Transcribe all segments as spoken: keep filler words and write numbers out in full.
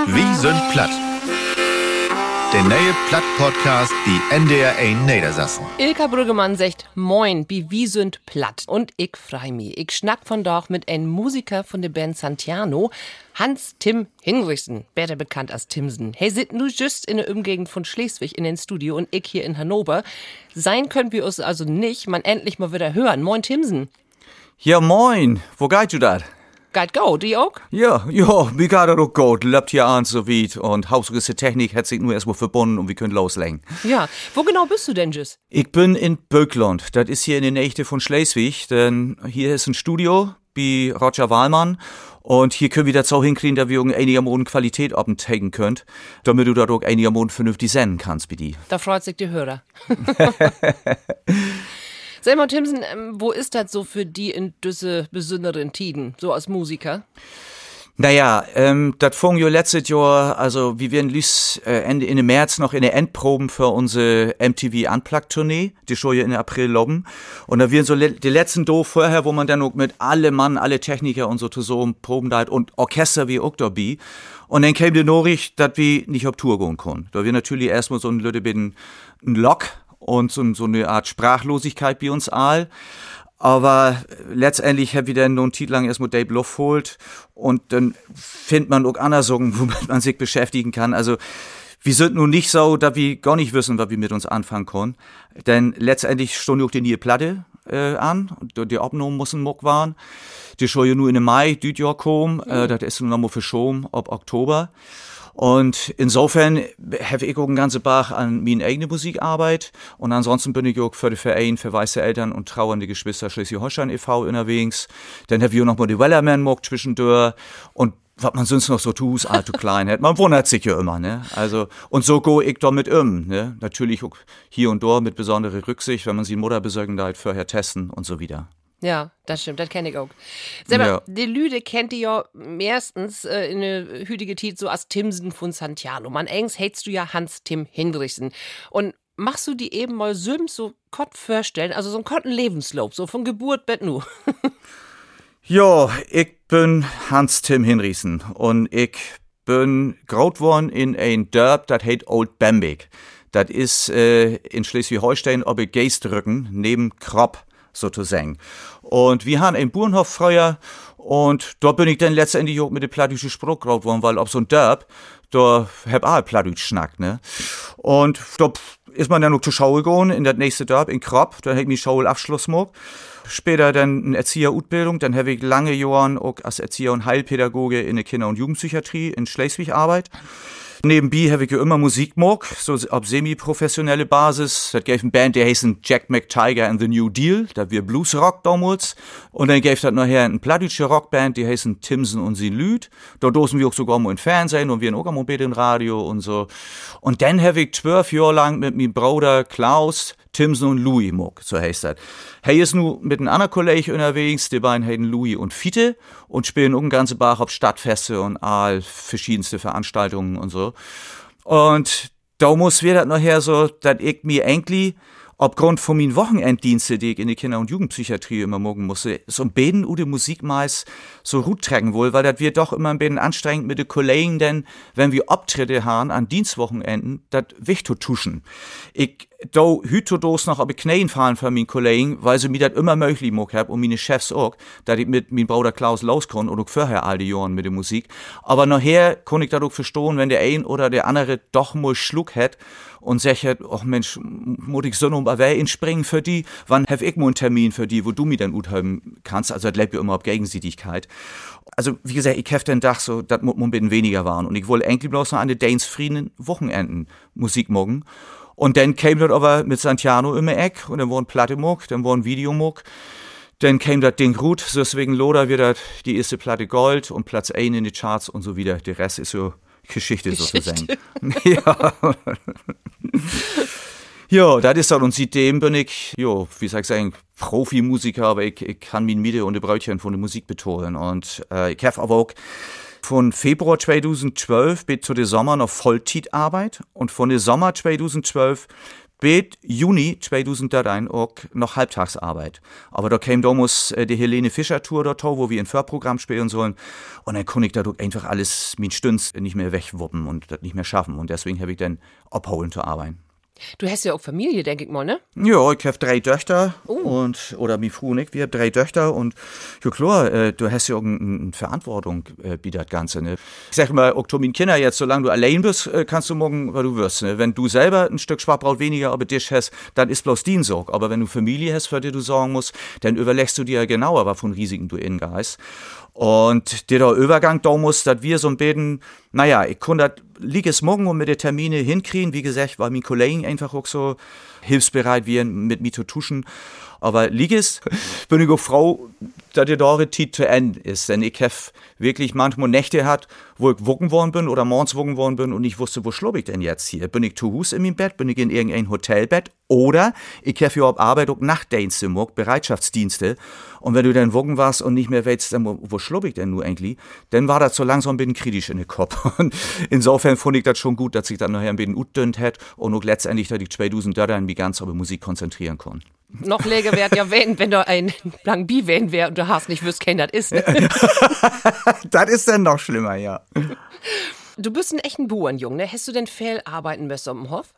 Wie sind platt? Der neue Platt-Podcast, die N D R eins Niedersachsen. Ilka Brüggemann sagt Moin, bi wie sind platt. Und ich freu mich. Ich schnack von doch mit einem Musiker von der Band Santiano, Hans-Tim Hinrichsen, besser bekannt als Timsen. Hey, sit nu just in der Umgegend von Schleswig in den Studio und ich hier in Hannover. Sein können wir uns also nicht, man endlich mal wieder hören. Moin, Timsen. Ja, moin. Wo geht du dat? Geht go, die auch? Ja, ja, mir geht das auch gut. Läuft hier an so weit und hausgewisse Technik hat sich nur erstmal verbunden und wir können loslegen. Ja, wo genau bist du denn, Jus? Ich bin in Böckland. Das ist hier in der Nähe von Schleswig, denn hier ist ein Studio bei Roger Wahlmann und hier können wir das auch hinkriegen, dass wir einigermaßen Qualität abenteigen könnt, damit du da auch einigermaßen vernünftig senden kannst, bei dir. Da freut sich die Hörer. Sag mal, Timsen, wo ist das so für die in diese besonderen Tiden, so als Musiker? Naja, ähm, das fing ja letztes Jahr, also wir werden lüs, äh, Ende in März noch in der Endproben für unsere M T V Unplugged-Tournee, die schon ja in April loben. Und da werden so le- die letzten do vorher, wo man dann auch mit alle Mann, alle Techniker und so zusammen proben da und Orchester wie auch dabei. Und dann kam die Nachricht, dass wir nicht auf Tour gehen können. Da wir natürlich erstmal so ein Lütte ein Lock und so, so eine Art Sprachlosigkeit bei uns all. Aber letztendlich hab ich dann noch einen Titel lang erstmal Dave Luft holt und dann findet man auch andere Sachen, womit man sich beschäftigen kann. Also wir sind nun nicht so, dass wir gar nicht wissen, was wir mit uns anfangen können. Denn letztendlich stund auch die neue Platte äh, an und die Aufnahmen müssen muck waren. Die soll ja nur in Mai, dieses Jahr kommen. Mhm. Äh, das ist nun noch mal verschoben, ab Oktober. Und insofern habe ich auch einen ganzen Bach an meine eigene Musikarbeit. Und ansonsten bin ich auch für den Verein für weiße Eltern und trauernde Geschwister Schleswig-Holstein e V unterwegs. Dann habe ich auch noch mal die Wellerman mock zwischendurch. Und was man sonst noch so tut, ist allzu klein. Man wundert sich ja immer, ne? Also, und so go ich damit um, ne? Natürlich auch hier und dort mit besonderer Rücksicht, wenn man sie Mutter besorgen da vorher testen und so wieder. Ja, das stimmt, das kenne ich auch. Selber, Ja. die Lüde kennt ihr ja meistens äh, in der hütige Zeit so als Timsen von Santiano. Man engs hättest du ja Hans-Tim Hinrichsen. Und machst du die eben mal so, so kott vorstellen, also so einen kotten Lebenslauf, so von Geburt bis nu. Ja, ich bin Hans-Tim Hinrichsen und ich bin groß geworden in ein Dorf, das heißt Old Bamberg. Das ist äh, in Schleswig-Holstein ob ich Geestrücken neben Kropp sozusagen. Und wir haben einen Bauernhof früher und da bin ich dann letztendlich auch mit dem plattdütschen Spruch groß geworden, weil auf so ein Dorf, da hab auch plattdütsch schnackt, ne? Und da ist man dann noch zur Schule gegangen in das nächste Dorf, in Kropp, da hab ich mich Schulabschluss gemacht. Später dann eine Erzieherausbildung, dann habe ich lange Jahre auch als Erzieher und Heilpädagoge in der Kinder- und Jugendpsychiatrie in Schleswig arbeitet. Nebenbei habe ich ja immer Musik gemacht, so auf semi-professionelle Basis. Das gab eine Band, die heißt Jack McTiger and the New Deal, da wir Bluesrock damals. Und dann gab das nachher eine plattdeutsche Rockband, die heißen Timsen und sie Lüd. Da dosen wir auch sogar mal im Fernsehen und wir auch mal im Radio und so. Und dann habe ich zwölf Jahre lang mit meinem Bruder Klaus Timsen und Louis gemacht, so heißt das. Hey ist nu mit einem anderen Kollegen unterwegs, die beiden heißen Louis und Fiete und spielen auch einen ganzen Bach auf Stadtfeste und all verschiedenste Veranstaltungen und so. Und da muss wir das nachher so, dass ich mir eigentlich aufgrund von meinen Wochenenddienste, die ich in die Kinder- und Jugendpsychiatrie immer morgen musste, so ein bisschen u de Musik meist so gut tragen wohl, weil das wird doch immer ein bisschen anstrengend mit den Kollegen, denn wenn wir Abtritte haben an Dienstwochenenden, das wichtig tuschen. Ich da hütodos noch aber Knäen fahren für meinen Kollegen, weil sie mir das immer möglich gemacht haben und meine Chefs auch, dass ich mit meinem Bruder Klaus loskon und auch vorher all die Jahren mit der Musik. Aber nachher kann ich das auch verstehen, wenn der ein oder der andere doch mal Schluck hat und sagt, ach Mensch, muss ich so noch mal inspringen für die, wann hab ich mal einen Termin für die, wo du mir dann gut haben kannst, also das lebt ja immer auf Gegenseitigkeit. Also, wie gesagt, ich hab den Tag so, das muss ein bisschen weniger waren und ich wollte eigentlich bloß noch an den Deinsfrieden Wochenenden Musik machen. Und dann kam das aber mit Santiano immer Eck und dann war ein Platte muck, dann war ein Video muck. Dann kam das Ding gut, deswegen Loder wird das die erste Platte Gold und Platz eins in die Charts und so wieder. Der Rest ist so Geschichte, Geschichte. sozusagen. Ja. Ja, das ist das. Und seitdem bin ich, jo, wie soll ich sagen, Profimusiker, aber ich, ich kann mein Miete und die Brötchen von der Musik betonen. Und äh, ich habe aber auch von Februar zweitausendzwölf bis zu der Sommer noch Vollzeitarbeit und von der Sommer zweitausendzwölf Spät Juni zweitausenddreizehn auch noch Halbtagsarbeit. Aber da kam damals äh, die Helene Fischer Tour dort, wo wir ein Förderprogramm spielen sollen. Und dann konnte ich da einfach alles mit Stündz nicht mehr wegwuppen und das nicht mehr schaffen. Und deswegen habe ich dann abholen zu arbeiten. Du hast ja auch Familie, denke ich mal, ne? Ja, ich habe drei Töchter Oh. und, oder mi Frau und ich, wir haben drei Töchter und ja klar, äh, du hast ja auch eine ein Verantwortung äh, bei das Ganze, ne? Ich sag mal, auch zu meinen Kindern jetzt, solange du allein bist, äh, kannst du morgen, was du wirst, ne? Wenn du selber ein Stück Schwabbraut weniger aber dich hast, dann ist bloß din Sorg. Aber wenn du Familie hast, für die du sorgen musst, dann überlegst du dir ja genauer, was von Risiken du innen gehst. Und der Übergang da muss, dass wir so ein bisschen, naja, ich konnte das liges morgen und mit den Termine hinkriegen. Wie gesagt, weil mein Kollegen einfach auch so hilfsbereit wären, mit mir zu tuschen. Aber liges bin ich auch froh, dass die Dore Zeit zu Ende ist. Denn ich habe wirklich manchmal Nächte hat, wo ich wogen worden bin oder morgens wogen worden bin und ich wusste, wo schlub ich denn jetzt hier? Bin ich zu Hause in meinem Bett? Bin ich in irgendein Hotelbett? Oder ich habe ja auf Arbeit auch Nachtdienste gemacht, Bereitschaftsdienste. Und wenn du dann wogen warst und nicht mehr weißt, dann, wo, wo schlub ich denn nun eigentlich? Dann war das so langsam ein bisschen kritisch in den Kopf. Und insofern fand ich das schon gut, dass ich dann nachher ein bisschen utdünnt hätte und auch letztendlich, dass ich zweitausend mich ganz auf die Musik konzentrieren konnte. Noch läger wäre ja, wenn, wenn da ein Plan B wären wäre und du hast nicht wüsst, kein das ist. Ne? Das ist dann noch schlimmer, ja. Du bist ein echten Bauernjung, ne? Hast du denn viel arbeiten müssen am Hof?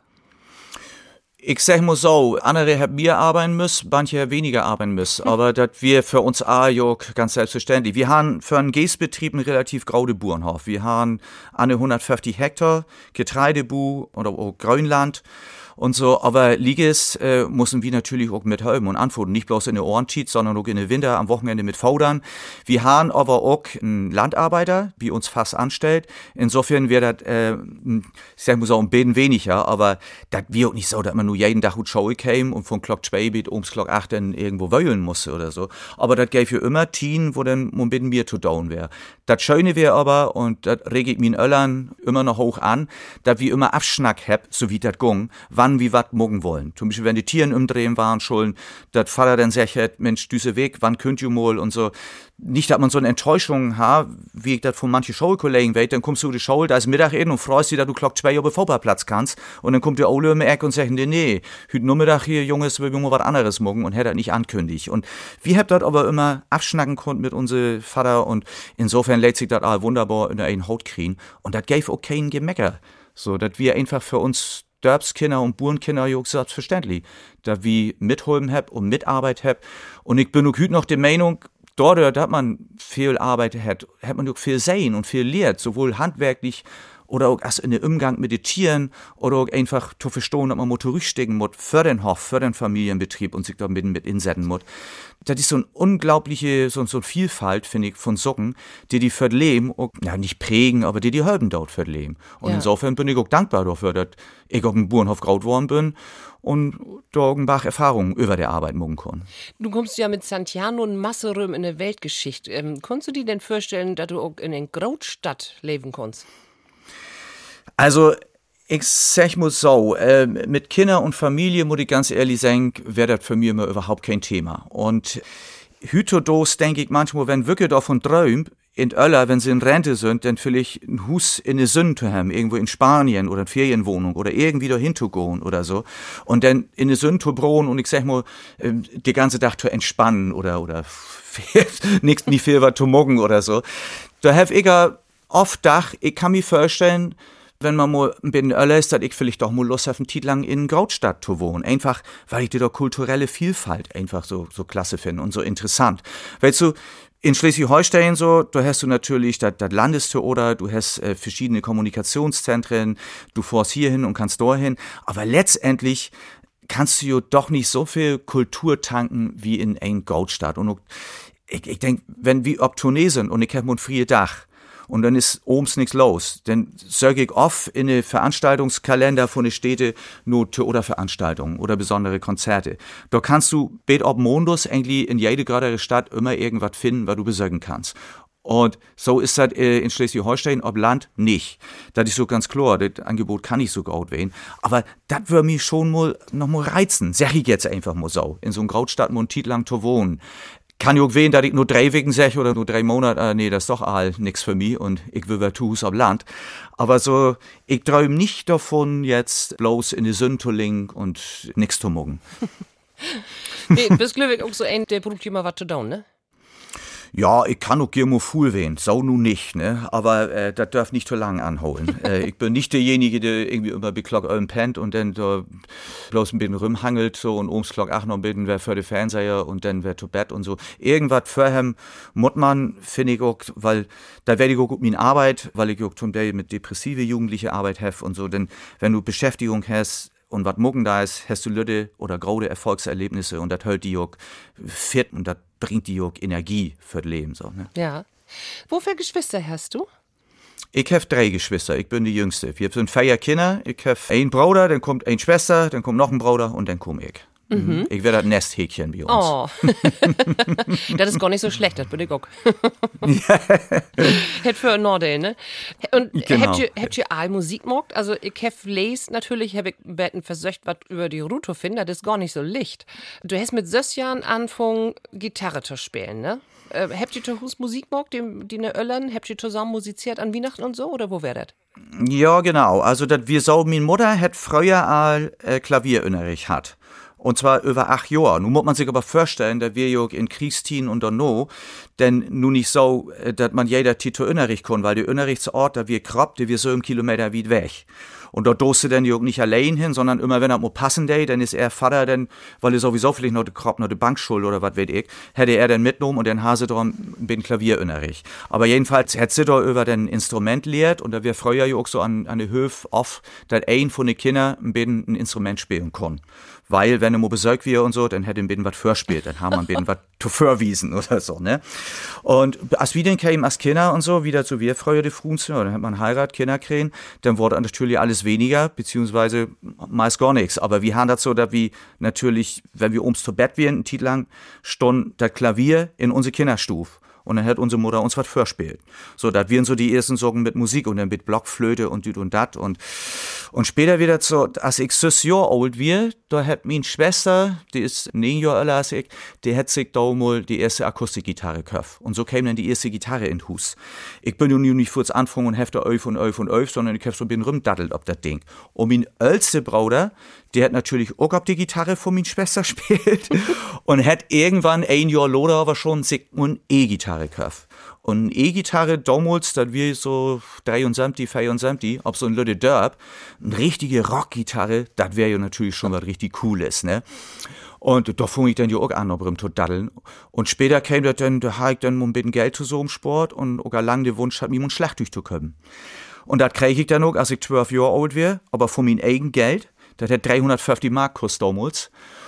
Ich sag mal so, andere haben mehr arbeiten müssen, manche weniger arbeiten müssen. Aber das wir für uns auch ganz selbstverständlich. Wir haben für einen Gästbetrieb einen relativ grauen Bauernhof. Wir haben eine hundertfünfzig Hektar Getreidebu oder auch Grünland. Und so, aber Liges äh, müssen wir natürlich auch mit helfen und antworten. Nicht bloß in der Ohrenschied, sondern auch in der Winter, am Wochenende mit Faudern. Wir haben aber auch einen Landarbeiter, wie uns fast anstellt. Insofern wäre das, äh, ich sag mal so, ein bisschen weniger, aber das wäre auch nicht so, dass man nur jeden Tag gut Show käme und von Glock zwei bis ums Glock acht dann irgendwo wöhlen musste oder so. Aber das gäbe ja immer Tien, wo dann ein bisschen mehr zu down wäre. Das Schöne wäre aber, und das rege ich mir Öllern immer noch hoch an, dass wir immer Abschnack hab, so wie das gung, wann wie wat mogen wollen. Zum Beispiel, wenn die Tieren umdrehen waren schon, dat Vater dann sagt, Mensch, düse weg, wann könnt ihr mal und so. Nicht, dass man so eine Enttäuschung hat, wie ich das von manchen Schulkollegen weiß, dann kommst du die Schule, da ist Mittag und freust dich, dass du Glock zwei auf den Fußballplatz kannst und dann kommt der Ole um die Ecke und sagt, nee, nee, heute Nachmittag hier, Junges, wir wollen was anderes morgen und hätte das nicht ankündigt. Und wir haben das aber immer abschnacken können mit unserem Vater und insofern lädt sich das auch wunderbar in der Haut kriegen und das gäbe auch keinen Gemecker. So, dass wir einfach für uns Dörpskinder und Burenkinder jo selbstverständlich, da wir mitholben hab und Mitarbeit hab. Und ich bin auch heute noch der Meinung, dort, dass man viel Arbeit hat, hat man auch viel sehen und viel lehrt, sowohl handwerklich oder auch erst in den Umgang mit den Tieren oder auch einfach zu verstehen, dass man mal zurückstecken muss für den Hof, für den Familienbetrieb und sich da mit, mit insetzen muss. Das ist so eine unglaubliche, so, so eine Vielfalt, finde ich, von Socken, die die für das Leben, auch, ja nicht prägen, aber die die helfen dort für das Leben. Und Ja. insofern bin ich auch dankbar dafür, dass ich auf dem Bauernhof graut worden bin und da auch ein paar Erfahrungen über die Arbeit machen kann. Du kommst ja mit Santiano und Masserum in der Weltgeschichte. Ähm, konntest du dir denn vorstellen, dass du auch in einer Großstadt leben kannst? Also, ich sag mal so, äh, mit Kinder und Familie, muss ich ganz ehrlich sagen, wäre das für mich immer überhaupt kein Thema. Und Hütodos denke ich manchmal, wenn wirklich davon träumt, in Öller, wenn sie in Rente sind, dann vielleicht ein Hus in eine Sünde zu haben, irgendwo in Spanien oder eine Ferienwohnung oder irgendwie dahin zu gehen oder so. Und dann in eine Sünde zu brohen und ich sag mal, äh, den ganzen Tag zu entspannen oder, oder nichts, nicht viel was zu morgen oder so. Da hab ich ja oft Dach, ich kann mir vorstellen, wenn man mal ein bisschen älter ist, dass ich vielleicht doch mal Lust habe, einen Titel lang in Grautstadt zu wohnen. Einfach, weil ich die da kulturelle Vielfalt einfach so, so klasse finde und so interessant. Weißt du, in Schleswig-Holstein so, da hast du natürlich das Landestheater, du hast äh, verschiedene Kommunikationszentren, du fährst hier hin und kannst dorthin, aber letztendlich kannst du ja doch nicht so viel Kultur tanken wie in ein Grautstadt. Und ich, ich denke, wenn wir ob Tournee sind und ich habe ein frie Dach, und dann ist obens nichts los. Dann sag ich oft in den Veranstaltungskalender von den Städten nur oder Veranstaltungen oder besondere Konzerte. Da kannst du bet ob Mondus eigentlich in jede gerade Stadt immer irgendwas finden, was du besorgen kannst. Und so ist das äh, in Schleswig-Holstein, ob Land nicht. Das ist so ganz klar, das Angebot kann ich so gut wählen. Aber das würde mich schon mal noch mal reizen, sag ich jetzt einfach mal so, in so einer Grautstadt mal einen Titel lang zu wohnen. kann ja auch wehen, dass ich nur drei Wochen sag oder nur drei Monate, äh, nee, das ist doch all nix für mich und ich will wieder zu Hus am Land. Aber so, ich träume nicht davon, jetzt bloß in die Sünde zu liegen und nix zu machen. Nee, bist glücklich auch so ein, der braucht immer was zu tun, ne? Ja, ich kann auch gerne mal fuhl wehen, so nun nicht, ne? Aber äh, das darf nicht zu lang anholen. äh, ich bin nicht derjenige, der irgendwie immer beklockt euren pennt und dann da bloß ein bisschen rumhangelt so und ums Klock auch noch ein bisschen wer für die Fernseher und dann wer zu Bett und so. Irgendwas vorhem muss man, finde ich auch, weil da werde ich auch gut mit Arbeit, weil ich auch zum Teil mit depressive Jugendliche Arbeit habe und so, denn wenn du Beschäftigung hast, und was morgen da ist, hast du Lütte oder große Erfolgserlebnisse und das hält die auch fit und das bringt die auch Energie für das Leben. So, ne? Ja. Wofür Geschwister hast du? Ich habe drei Geschwister, ich bin die Jüngste. Wir sind vier Kinder, ich habe einen Bruder, dann kommt eine Schwester, dann kommt noch ein Bruder und dann komme ich. Mhm. Ich werde das Nesthäkchen bei uns. Oh. Das ist gar nicht so schlecht, das bin ich auch. Hätt für Nordel, ne? Und genau. habt ihr, habt ihr all Musik gemacht? Also ich hab les, natürlich hab ich betten versöcht, was über die Ruto finde, das ist gar nicht so licht. Du hast mit sechs Jahren angefangen, Gitarre zu spielen, ne? Äh, habt ihr zu Hus Musik gemacht, die, die ne Öllern? Habt ihr zusammen musiziert an Weihnachten und so, oder wo wär das? Ja, genau. Also, dat wir so, meine Mutter hat früher all äh, Klavierunterricht hat. Und zwar über acht Jahre. Nun muss man sich aber vorstellen, dass wir ja in Kriegstien und dann no, denn nun nicht so, dass man jeder Titel Unterricht kann, weil der Unterrichtsort, da wir krabbt, der wir so im Kilometer weit weg. Und dort doste dann ja nicht allein hin, sondern immer wenn er mal passen day, dann ist er Vater, dann, weil er sowieso vielleicht noch die Krab, noch die Bankschule oder was weiß ich, hätte er dann mitgenommen und dann hase drum bin Klavierunterricht. Aber jedenfalls hätte sie da über den Instrument lehrt und da wir früher ja auch so an, an der Höfe oft, dass ein von den Kindern ein bisschen ein Instrument spielen kann. Weil, wenn er mal besorgt wird und so, dann hätte er ein bisschen was vorspielt, dann haben wir ein bisschen was zu vorwiesen oder so, ne? Und als wir dann kamen als Kinder und so, wieder zu wir früher die Frunzen, dann hat man Heirat, Kinder kriegen, dann wurde natürlich alles weniger, beziehungsweise meist gar nichts. Aber wir haben das so, dass wir natürlich, wenn wir ums zu Bett wären, einen Titel lang, stund das Klavier in unsere Kinderstuf. Und dann hat unsere Mutter uns was vorspielt. So, da wir so die ersten Sorgen mit Musik und dann mit Blockflöte und düt und dat. Und, und später wieder so, als ich sechs Jahre alt wir, da hat meine Schwester, die ist neun Jahre älter als ich, die hat sich da mal die erste Akustikgitarre gekauft. Und so kam dann die erste Gitarre in Hus. Ich bin nun nicht kurz anfangen und hefte öf und öf und öf, sondern ich hab so ein bisschen rumdattelt ob das Ding. Und mein ältester Bruder, der hat natürlich auch auf die Gitarre von meiner Schwester gespielt und hat irgendwann ein Jahr loder aber schon sich eine E-Gitarre gekauft. Und eine E-Gitarre damals, das wir so dreiundsiebzig, vierundsiebzig, ob so ein Lütte Dörp, eine richtige Rockgitarre, das wäre ja natürlich schon was richtig Cooles, ne? Und da fing ich dann ja auch an, rum zu daddeln. Und später kam das dann, da habe ich dann ein bisschen Geld zu so einem Sport und auch lang den Wunsch hat, mir ein Schlagtuch zu können. Und das kriege ich dann auch, als ich zwölf Jahre alt war, aber von meinem eigenen Geld. Das hat dreihundertfünfzig Mark kostet damals.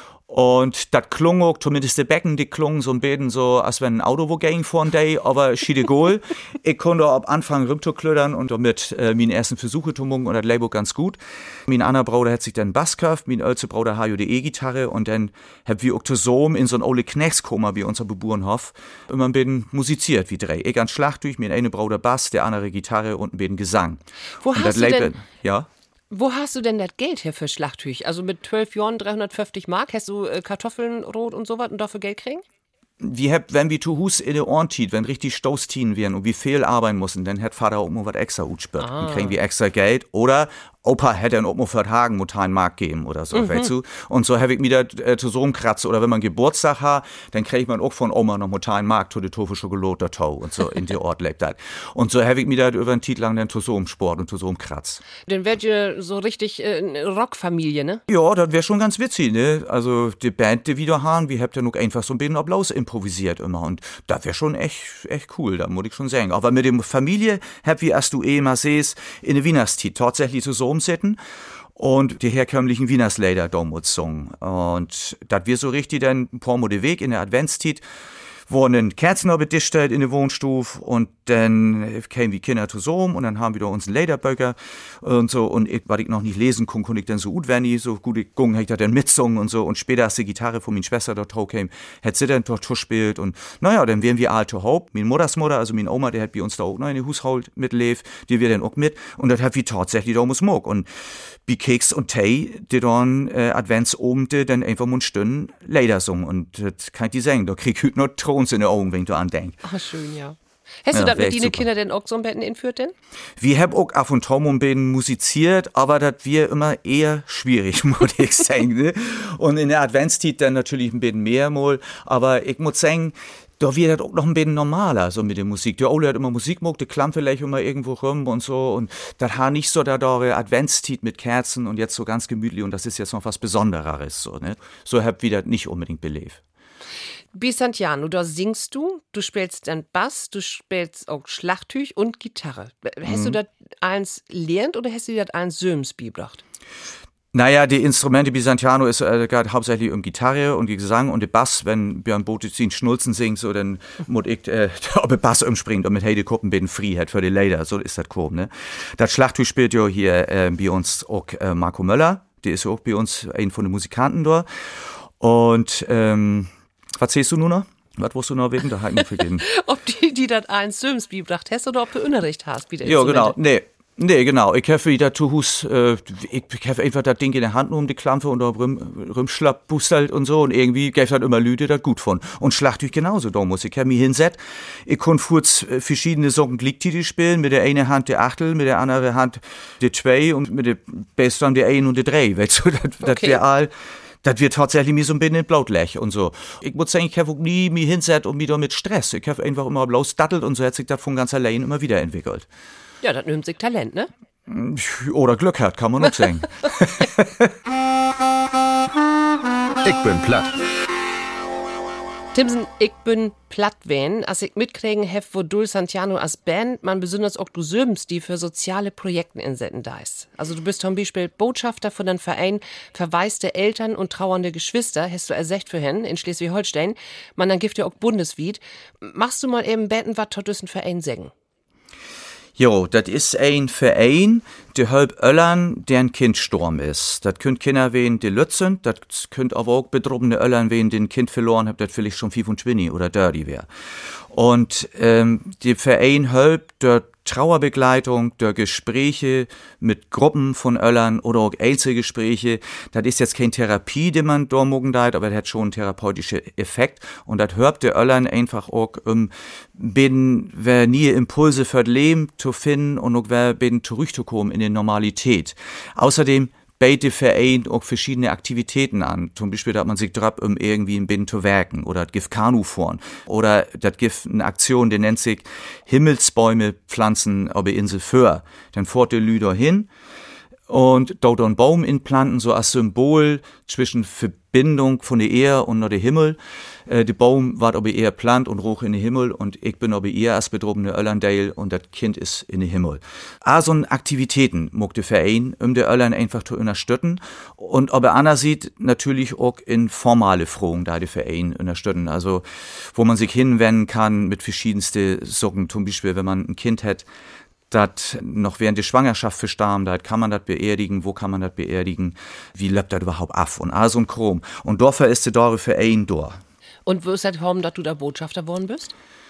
Und das klung auch, zumindest die Becken, die klungen so ein bisschen so, als wenn ein Auto wo ging vor ein Day, aber schiede Goal. Ich konnte ab Anfang rumzuklödern und damit äh, meine ersten Versuche zu machen und das Label ganz gut. Mein anderer Bruder hat sich dann Bass gekauft, mein ältester Bruder hat die E-Gitarre und dann hab wir auch zusammen in so ein Ole Knechskoma wie unser Beburenhof immer ein bisschen musiziert wie drei. Ich an Schlagtuch, mein eine Bruder Bass, der andere Gitarre und ein bisschen Gesang. Wo und hast das du Label, denn... ja? Wo hast du denn das Geld her für Schlagtüch? Also mit zwölf Jahren dreihundertfünfzig Mark, hast du äh, Kartoffeln, Rot und so was und dafür Geld kriegen? Wir hab, wenn wir zu Hus in die Ohren tiet, wenn richtig Stoßtien wären und wir viel arbeiten mussten, dann hat Vater auch mal was extra utspürt. Ah. Dann kriegen wir extra Geld. Oder Opa hätte dann auch mal für Tagen mal einen Mark geben oder so, Mhm. weißt du? Und so hab ich mir da äh, zu so einem Kratz. Oder wenn man Geburtstag hat, dann kriegt man auch von Oma noch mal einen Mark zu der Tofu Schokolade dazu und so in der Ort lebt das. Und so hab ich mir da über einen Titel lang dann zu so einem Sport und zu so einem Kratz. Dann werdet ihr so richtig äh, eine Rockfamilie, ne? Ja, das wäre schon ganz witzig, ne? Also die Band, die wieder haben, wir habt ja noch einfach so ein bisschen Applaus improvisiert immer und das wäre schon echt, echt cool, da muss ich schon sagen. Aber mit dem Familie hab wir, als du eh mal siehst, in der Wienerszeit tatsächlich zu so umsetzen und die herkömmlichen Wienerslieder damals singen. Und das wir so richtig dann ein paar Mal den Weg in der Adventszeit, wurden Kerzen noch bedichtet in der Wohnstuf und dann kamen die Kinder zusammen und dann haben wir da uns einen Lederböcker und so und ich, weil ich noch nicht lesen konnte, konnte ich dann so gut werden, so gut ich gung, hätte ich dann mitsungen und so und später, als die Gitarre von meiner Schwester dort hochkam, hat sie dann dort gespielt und naja, dann wären wir all to hope, meine Mutters Mutter, also meine Oma, die hat bei uns da auch noch in den Haushalt mitlebt, die wir dann auch mit und das hat wir tatsächlich da muss mag und wie Keks und Tee, die dann äh, Adventsabende dann einfach mal eine Stunde Leder singen und das kann ich dir sagen, da krieg ich heute noch Tons in den Augen, wenn du an denkst. Ach, schön, ja. Hast Ja, du das wär mit echt deinen super. Kindern denn auch so ein Betten inführt denn? Wir haben auch auf und zu ein bisschen musiziert, aber das wir immer eher schwierig, muss ich sagen. Ne? Und in der Adventszeit dann natürlich ein bisschen mehr mal. Aber ich muss sagen, da wird das auch noch ein bisschen normaler, so mit der Musik. Der Ole hat immer Musik gemacht, der klammt vielleicht immer irgendwo rum und so. Und das hat nicht so da dore Adventszeit mit Kerzen und jetzt so ganz gemütlich. Und das ist jetzt noch was Besondereres, so, ne? So hab wir das nicht unbedingt belebt. Bi Santiano, da singst du, du spielst dann Bass, du spielst auch Schlagtüch und Gitarre. Hast Mhm. du das eins lernt oder hast du das eins Söms beigebracht? Naja, die Instrumente bei Santiano ist äh, gerade hauptsächlich um Gitarre und die Gesang und der Bass. Wenn Björn Botezin Schnulzen singt, so dann muss ich, äh, ob der Bass umspringt und mit Heide Kuppen bin free hat für die Leder. So ist das grob, ne? Das Schlagzeug spielt ja hier äh, bei uns auch äh, Marco Möller. Der ist ja auch bei uns ein von den Musikanten da. Und, ähm, was siehst du nun noch? Was wirst du noch wegen? Da habe ich mich vergeben. Ob die, die das eins Söms beigebracht hast oder ob du Unterricht hast? Wie Ja, genau. Nee. Nee, genau. Ich habe wieder zu Hus, äh, ich habe einfach das Ding in der Hand um die Klampe und da rum, rumschlapp, bustelt und so und irgendwie gäbe das immer Lüde das gut von. Und Schlagzeug genauso, da muss ich. Ich habe mich hinset. Ich konnte kurz verschiedene Sorten Gliedtitel spielen, mit der einen Hand der Achtel, mit der anderen Hand der Zwei und mit der Bassdrum der Ein und der Drei. Weißt du, das, das Okay. wäre all. Das wird tatsächlich mir so ein bisschen blautlech und so. Ich muss sagen, ich habe auch nie mich hinset und mich da mit Stress. Ich habe einfach immer bloß dattelt und so hat sich das von ganz allein immer wieder entwickelt. Ja, das nimmt sich Talent, ne? Oder Glück hat, kann man auch sagen. Ich bin platt. Timsen, ich bin platt wen, als ich mitkriegen hef, wo du Santiano als Band, man besonders auch du Söms, die für soziale Projekte insetzen da ist. Also du bist zum Beispiel Botschafter von einem Verein verwaiste Eltern und trauernde Geschwister, hast du ersecht für hin in Schleswig-Holstein. Man, dann gibt ja auch bundesweit. Machst du mal eben beten, was dort ist ein Verein sagen? Jo, das ist ein Verein, der halb Öllern, deren Kind storm ist. Das könnt Kinder wen, die lützen, das könnt aber auch bedrohene Öllern wen, den Kind verloren habt, das vielleicht schon fünfundzwanzig oder dreißig wär. Und ähm, der Verein halb der Trauerbegleitung, der Gespräche mit Gruppen von Öllern oder auch Einzelgespräche. Das ist jetzt keine Therapie, die man da morgen deit, aber das hat schon einen therapeutischen Effekt. Und das hört der Öllern einfach auch, um bin, wer nie Impulse für das Leben zu finden und auch wer bin zurückzukommen in die Normalität. Außerdem bietet der Verein auch verschiedene Aktivitäten an. Zum Beispiel, dass man sich drauf, um irgendwie ein Binnen zu werken. Oder das gibt Kanu fahren. Oder das gibt eine Aktion, die nennt sich Himmelsbäume pflanzen auf der Insel Föhr. Dann fährt der Lüder hin und dort einen Baum inplanten, so als Symbol zwischen Verbindung von der Erde und der Himmel. Äh, der Baum wird aber eher plant und hoch in den Himmel und ich bin aber eher als bedrobene Öllerndeil und das Kind ist in den Himmel. Also Aktivitäten mag der Verein, um der Öllern einfach zu unterstützen und aber Anna sieht natürlich auch in formale Fragen da der Verein unterstützen, also wo man sich hinwenden kann mit verschiedensten Sachen, zum Beispiel wenn man ein Kind hat, das noch während der Schwangerschaft verstarben, da kann man das beerdigen, wo kann man das beerdigen, wie läuft das überhaupt ab und all so ein Kram. Und dafür ist der Dore Verein da. Und wo ist das gekommen, dass du da Botschafter geworden bist?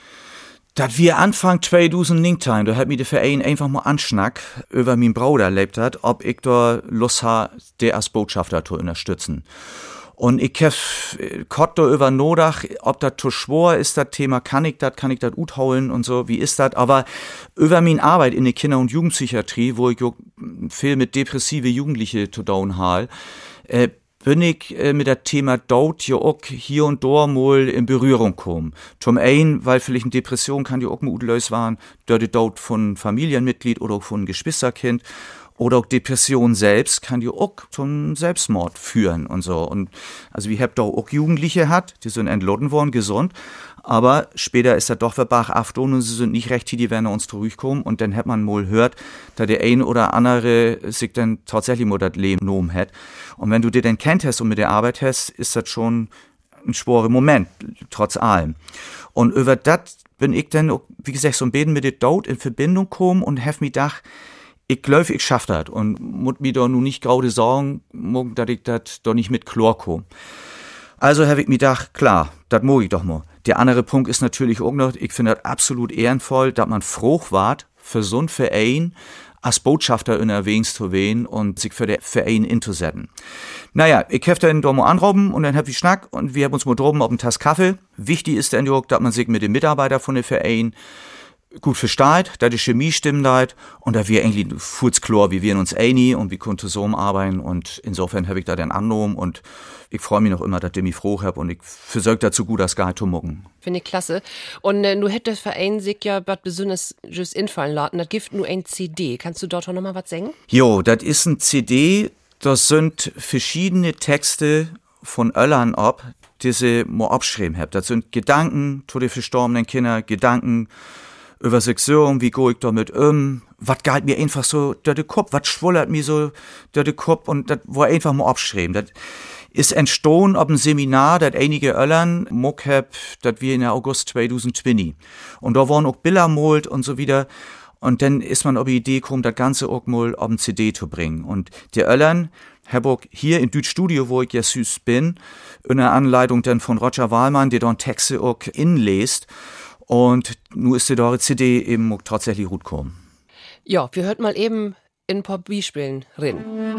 Das wir Anfang zweitausendneunzehn, da hat mir der Verein einfach mal anschnack über mein Bruder erlebt hat, ob ich da Lust habe, der als Botschafter zu unterstützen. Und ich hab kott da über Nodach, ob das zu schwor ist, das Thema, kann ich das, kann ich das gut holen und so, wie ist das? Aber über meine Arbeit in der Kinder- und Jugendpsychiatrie, wo ich auch viel mit depressive Jugendliche zu tun habe, äh, bin ich äh, mit dem Thema Tod ja auch hier und da mal in Berührung gekommen. Zum einen, weil vielleicht eine Depression kann ja auch mal utlöst waren, durch den Tod von Familienmitglied oder auch von Geschwisterkind. Oder auch Depression selbst kann die auch zum Selbstmord führen und so. Und also wir habt da auch Jugendliche hat, die sind entladen worden, gesund, aber später ist das doch verbach afton und sie sind nicht recht, die werden uns zurückkommen und dann hat man mal hört, da der eine oder andere sich dann tatsächlich mal das Leben genommen hat. Und wenn du dir dann kennt hast und mit der Arbeit hast, ist das schon ein schworer Moment, trotz allem. Und über das bin ich dann, auch, wie gesagt, so ein bisschen mit der Tod in Verbindung gekommen und hab mich gedacht, ich glaube, ich schaff das und muss mir da nun nicht gerade sagen, dass ich das doch nicht mit Chlor komme. Also habe ich mir gedacht, klar, das mag ich doch mal. Der andere Punkt ist natürlich auch noch, ich finde das absolut ehrenvoll, dass man froh wart für so ein Verein als Botschafter unterwegs zu werden und sich für den Verein einzusetzen. Naja, ich habe dann da mal anrufen und dann hab ich Schnack und wir haben uns mal droben auf einen Tass Kaffee. Wichtig ist dann auch, dass man sich mit den Mitarbeitern von dem Verein gut versteht, dass die Chemie stimmt und da wir eigentlich kurz klar, wie wir uns einig und wie konnten zusammen arbeiten und insofern habe ich da den angenommen und ich freue mich noch immer, dass ich mich froh habe und ich versuche dazu gut als Geil zu mucken. Finde ich klasse. Und äh, nu hätte der Verein sich ja was besonders just infallen lassen. Das gibt nur ein C D. Kannst du dort noch mal was sagen? Jo, das ist ein C D, das sind verschiedene Texte von Öllern ab, die sie mal abgeschrieben habe. Das sind Gedanken zu den verstorbenen Kindern, Gedanken über Sexualität, wie gehe ich damit um, was galt mir einfach so durch den Kopf, was schwollert mir so durch den Kopf und das war einfach mal abgeschrieben. Das ist entstanden auf einem Seminar, das einige Öllern mock hab, das wir in August zwanzig zwanzig. Und da waren auch Bilder malt und so wieder. Und dann ist man auf die Idee gekommen, das Ganze auch mal auf ein C D zu bringen. Und die Öllern hab auch hier im Deutschstudio, wo ich ja süß bin, in der Anleitung dann von Roger Wahlmann, der dann Texte auch inlässt. Und nun ist die da C D eben auch tatsächlich gut gekommen. Ja, wir hört mal eben in ein paar Beispielen rein.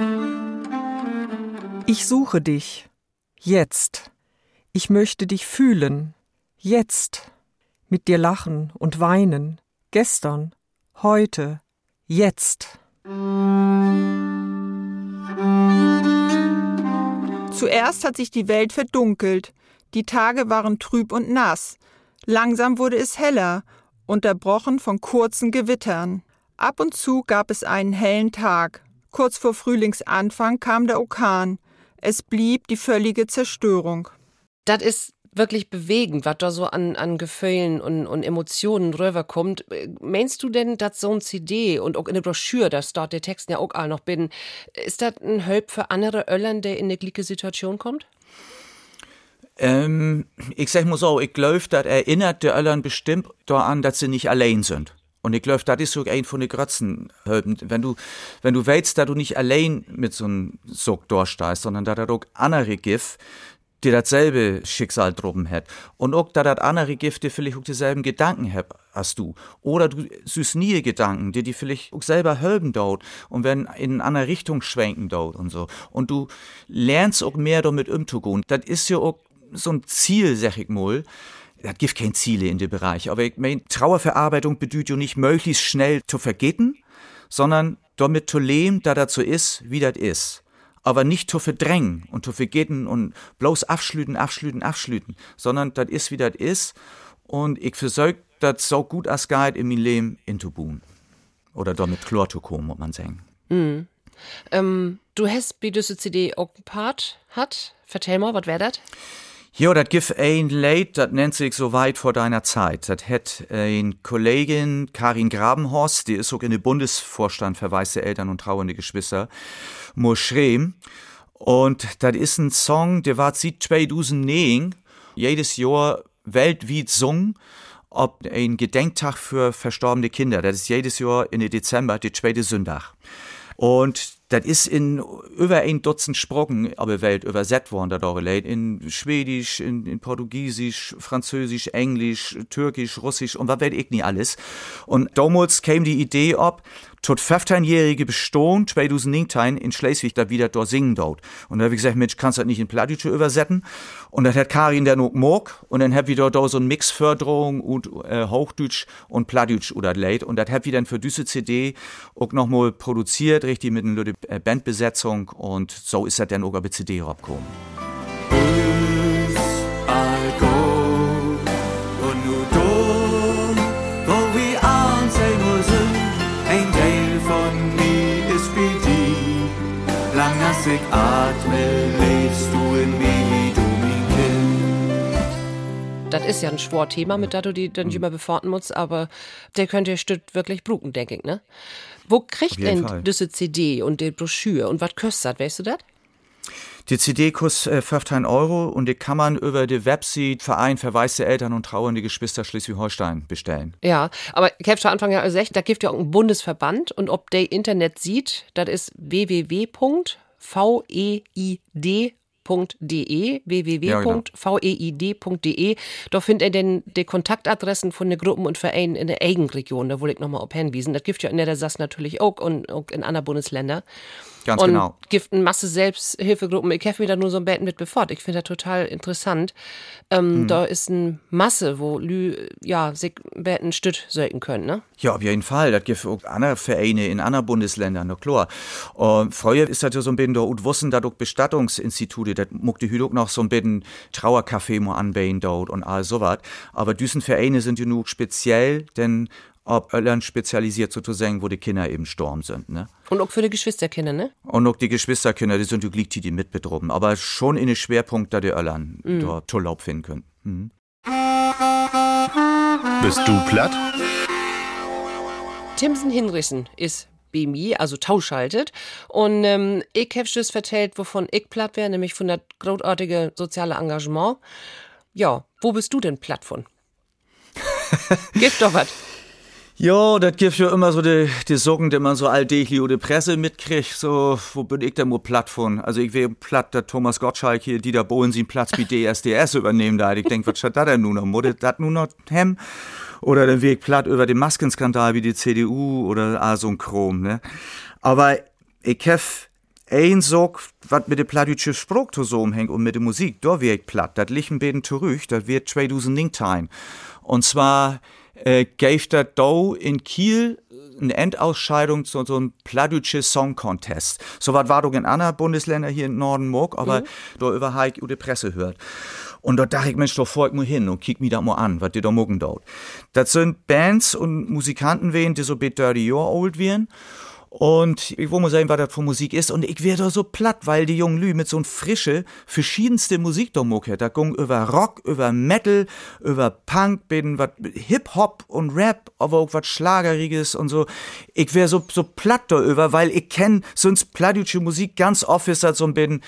Ich suche dich. Jetzt. Ich möchte dich fühlen. Jetzt. Mit dir lachen und weinen. Gestern. Heute. Jetzt. Zuerst hat sich die Welt verdunkelt. Die Tage waren trüb und nass. Langsam wurde es heller, unterbrochen von kurzen Gewittern. Ab und zu gab es einen hellen Tag. Kurz vor Frühlingsanfang kam der Orkan. Es blieb die völlige Zerstörung. Das ist wirklich bewegend, was da so an, an Gefühlen und, und Emotionen rüberkommt. Meinst du denn, dass so ein C D und auch in der Broschüre, da steht der Text ja auch all noch bin, ist das ein Help für andere Öllern, der in eine gleiche Situation kommt? Ähm, ich sag mal so, ich glaube, das erinnert die Öllern bestimmt daran, dass sie nicht allein sind. Und ich glaube, das ist so ein von den Grötzen. Wenn du, wenn du weißt, dass du nicht allein mit so einem Sog durchstehst, sondern dass das auch andere gibt, die dasselbe Schicksal droben hat. Und auch, dass das andere gibt, die vielleicht auch dieselben Gedanken hat als du. Oder du süß nie Gedanken, die die vielleicht auch selber helfen dort und werden in eine andere Richtung schwenken dort und so. Und du lernst auch mehr damit umzugehen. Das ist ja auch so ein Ziel, sag ich mal. Das gibt keine Ziele in dem Bereich. Aber ich meine, Trauerverarbeitung bedeutet ja nicht, möglichst schnell zu vergessen, sondern damit zu leben, dass das so ist, wie das ist. Aber nicht zu verdrängen und zu vergessen und bloß abschlüten, abschlüten, abschlüten, sondern das ist, wie das ist. Und ich versuche, das so gut als geht in mein Leben einzubauen. Oder damit klar zu kommen, muss man sagen. Mhm. Ähm, du hast bei dieser C D auch ein Part hat. Vertell mal, was wäre das? Ja, das gibt ein Lied, das nennt sich So weit vor deiner Zeit. Das hat eine Kollegin, Karin Grabenhorst, die ist auch in den Bundesvorstand für weiße Eltern und trauernde Geschwister, mal schreiben. Und das ist ein Song, der war seit zweitausendneun jedes Jahr weltweit sung, ob ein Gedenktag für verstorbene Kinder. Das ist jedes Jahr in den Dezember, der zweite Sonntag. Und das ist in über ein Dutzend Sprachen aber Welt übersetzt worden, das auch in Schwedisch, in, in Portugiesisch, Französisch, Englisch, Türkisch, Russisch und was weiß ich nicht alles. Und damals kam die Idee ab, tot fünfzehnjährige Bestehen zweitausendneunzehn in Schleswig da wieder dort singen dort. Und da habe ich gesagt, Mensch, kannst du das nicht in Plattdeutsch übersetzen? Und dann hat Karin dann auch gemacht und dann hab ich da, da so ein Mixförderung und äh, Hochdeutsch und Plattdeutsch oder leid. Und das hab ich dann für diese C D auch nochmal produziert, richtig mit einer äh, Bandbesetzung und so ist das dann auch bei C D rausgekommen. Ich atme, lebst du in mir, wie du mein Kind. Das ist ja ein schweres Thema, mit dem du die dann immer befahren musst, aber der könnte ja Stück wirklich bruken, denke ich, ne? Wo kriegt denn Fall. diese C D und die Broschüre und was kostet das, weißt du das? Die C D kostet äh, fünfzehn Euro und die kann man über die Website Verein für weiße Eltern und trauernde Geschwister Schleswig-Holstein bestellen. Ja, aber ich habe schon Anfang ja gesagt, da gibt ja auch einen Bundesverband und ob der Internet sieht, das ist w w w punkt v e i d punkt de, w w w punkt veid punkt de. Da findet ihr denn die Kontaktadressen von den Gruppen und Vereinen in der eigenen Region. Da wollte ich nochmal auf hinwiesen. Das gibt ja in Niedersachsen natürlich auch und auch in anderen Bundesländern. Ganz und genau. gibt eine Masse Selbsthilfegruppen. Ich helfe mir da nur so ein Betten mit befort. Ich finde das total interessant. Ähm, mhm. Da ist eine Masse, wo Lü, ja, sich Betten stütt sollten können, ne? Ja, auf jeden Fall. Das gibt auch andere Vereine in anderen Bundesländern, na klar. Uh, früher ist das ja so ein bisschen da und wissen, dass auch Bestattungsinstitute, das muckte heute auch noch so ein bisschen Trauercafé mal anbauen dort und all sowas. Aber diese Vereine sind ja nur speziell, denn ob Öllern spezialisiert sozusagen, wo die Kinder eben gestorben sind, ne? Und auch für die Geschwisterkinder, ne? Und auch die Geschwisterkinder, die sind ja gleich die, die mit betroffen. Aber schon in den Schwerpunkt, da die Öllern mm. da Urlaub finden können. Mhm. Bist du platt? Timsen Hinrichsen ist B M I, also tauschaltet. Und ähm, ich habe das vertellt, wovon ich platt wäre, nämlich von das großartige soziale Engagement. Ja, wo bist du denn platt von? Gib doch was. Ja, das gibt ja immer so die, die Sorgen, die man so alltäglich oder Presse mitkriegt, so, wo bin ich denn wohl platt von? Also ich wäre platt, dass Thomas Gottschalk hier, Dieter Bohlen, seinen Platz wie D S D S übernehmen da. Ich denke, was steht da denn nun noch? Muss das nun noch hem? Oder dann wäre ich platt über den Maskenskandal wie die C D U oder ah, so ein Chrom, ne? Aber ich hab ein Sog, was mit dem plattdütschen Spruch zusammenhängt und mit der Musik, da wäre ich platt. Das liegt ein bisschen zurück, das wird zweitausendneunzehn. Und zwar Äh, gäf dat da in Kiel eine Endausscheidung zu so einem plattdütsche Song Contest. So was war doch in anderen Bundesländern hier im Norden mag, aber mhm. da über Heik über die Presse hört. Und da dachte ich, Mensch, da fahr ich mal hin und kick mich da mal an, was die da mogen dort. Das sind Bands und Musikanten wehen, die so bit dreißig Jahre alt wären. Und ich will mal sagen, was das für Musik ist. Und ich werde da so platt, weil die jungen Lü mit so frische, verschiedenste Musik da mucke. Da ging über Rock, über Metal, über Punk, bin was Hip-Hop und Rap, aber auch was Schlageriges und so. Ich wär so, so platt da über, weil ich kenn sonst plattdeutsche Musik ganz oft ist das so ein bisschen,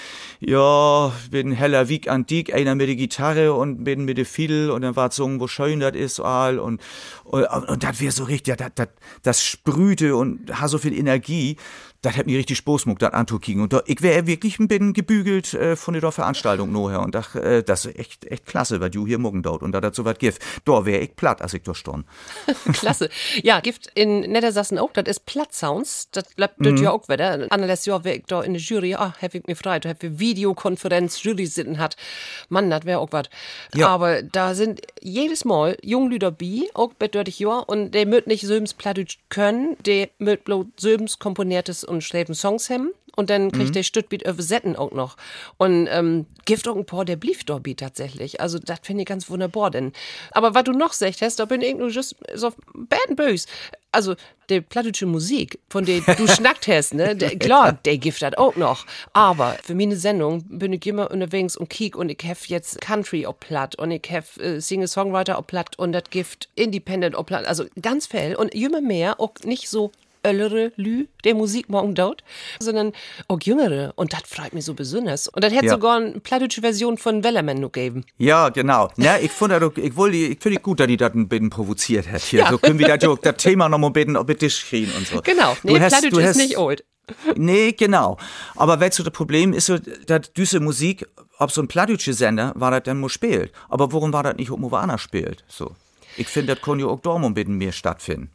ja, bin heller Wieg antik, einer mit der Gitarre und bin mit der Fiedel und dann war so, wo schön das ist, all und, und, und das wär so richtig, das, das, das sprühte und hat so viel Energie. Das hat mir richtig Spaß gemacht, das anzukicken. Und da, ich wäre wirklich ein bisschen gebügelt äh, von der Veranstaltung nachher. Und dach, äh, das ist echt, echt klasse, was du hier morgen dort und da das so was gibt. Da wäre ich platt, als ich da stand. Klasse. Ja, gibt in Niedersachsen auch, das ist Platt-Sounds. Das bleibt mhm. ja auch wieder. Anderes Jahr wäre ich da in der Jury, ah, hab ich mir frei, da hab ich Videokonferenz, Jury sitten hat. Mann, das wäre auch was. Ja. Aber da sind jedes Mal Junglüder bi, auch bei dreißig Jahren, und der mögt nicht Söms Plattdeutsch können, der mögt bloß Söms komponiertes und schreiben Songs haben. Und dann kriegt mhm. der Stüttbeat übersetzen auch noch. Und ähm, gibt auch ein paar, der blieb da bi tatsächlich. Also das finde ich ganz wunderbar. Denn. Aber was du noch sagst hast, da bin ich nur just so bad and böse. Also die plattdeutsche Musik, von der du schnackt hast, ne, der, klar, der gibt das auch noch. Aber für meine Sendung bin ich immer unterwegs und kiek und ich hab jetzt Country auf Platt und ich hab äh, Singer-Songwriter auf Platt und das gibt Independent auf Platt. Also ganz viel und immer mehr auch nicht so ältere Lü, der Musik morgen dort, sondern auch jüngere. Und das freut mich so besonders. Und das hätte ja. sogar eine plattdeutsche Version von Wellerman noch gegeben. Ja, genau. Ja, ich finde ich wollte, ich finde gut, dass die das ein bisschen provoziert hat. Hier. Ja. So können wir das, das Thema noch mal ein bisschen auf den Tisch kriegen und so. Genau. Nee, Plattdeutsch ist nicht old. Nee, genau. Aber weißt du, das Problem ist so, dass diese Musik, ob so ein plattdeutscher Sender, war das dann mal spielt. Aber warum war das nicht, ob man woanders spielt? So. Ich finde, das kann ja auch da mal ein bisschen mehr stattfinden.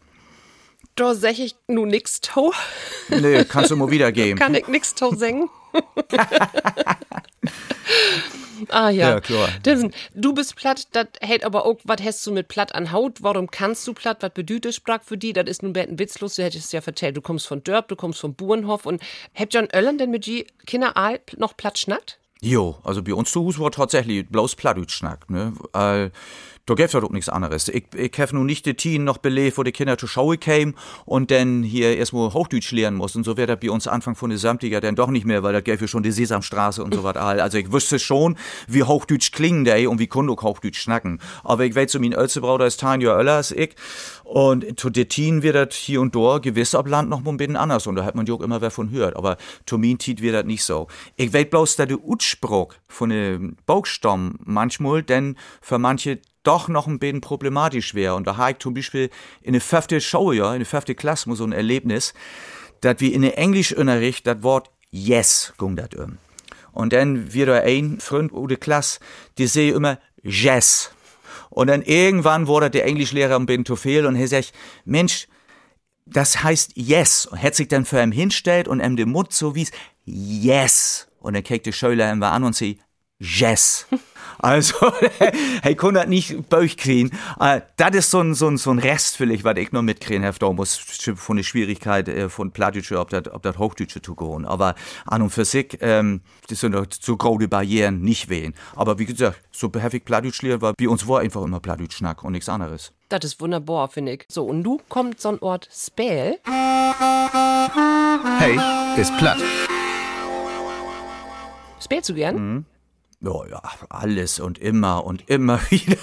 Da sag ich nu nix to. Nee, kannst du mal wiedergeben. Kann ich nix to singen? Ah ja. Ja, klar. Du bist platt, das hält aber auch, was hast du mit platt an Haut? Warum kannst du platt? Was bedeutet das Sprach für die? Das ist nun ein witzlos, du hättest ja vertellt. Du kommst von Dörp, du kommst von Burenhof und habt John Öllern denn mit die Kinder all noch platt schnackt? Jo, also bei uns zu Hause war tatsächlich bloß Plattdeutsch schnackt, ne? Äh, Da gäb's ja doch nichts anderes. Ich, ich hab nun nicht die Teen noch belebt, wo die Kinder zur Schule kämen und dann hier erstmal Hochdeutsch lernen mussten. Und so wäre das bei uns Anfang von den Samtiger dann doch nicht mehr, weil da gäbe ja schon die Sesamstraße und so was. Also ich wüsste schon, wie Hochdeutsch klingen der und wie kann auch Hochdeutsch schnacken. Aber ich weiß, so mein ältester Bruder ist Tanja Öller als ich. Und zu der Teen wird das hier und da gewiss ab Land noch mal ein bisschen anders. Und da hat man ja auch immer wer von hört. Aber zu min Tiet wird das nicht so. Ich weiß bloß, dass der Utspruch von dem Bauchstamm manchmal denn für manche doch noch ein bisschen problematisch wäre. Und da habe ich zum Beispiel in der fünften Schuljahr, in der fünften Klasse, so ein Erlebnis, dass wir in der Englischunterricht das Wort yes ging das um. Und dann wird da ein Freund oder Klasse, die sehe immer Jazz. Und dann irgendwann wurde der Englischlehrer ein bisschen zu viel und er sagt, Mensch, das heißt yes. Und hat sich dann für ihn hinstellt und ihm den Mund so wies, yes. Und dann kriegt der Schüler ihn an und sagt, yes. Also, hey, kann das nicht Bauch kriegen. Uh, das ist so ein, so ein, so ein Rest, vielleicht, was ich noch mitkriegen habe, da muss von der Schwierigkeit äh, von Plattdeutsche, ob das, ob das Hochdeutsche zu gehen. Aber an und für sich, ähm, das sind doch so große Barrieren nicht wehen. Aber wie gesagt, so behäftig Plattdeutsch lernen, weil bei uns war einfach immer Plattdeutsch Schnack und nichts anderes. Das ist wunderbar, finde ich. So, und nu kommt so ein Ort Späl. Hey, ist platt. Späl zu gern? Mhm. Oh ja, alles und immer und immer wieder.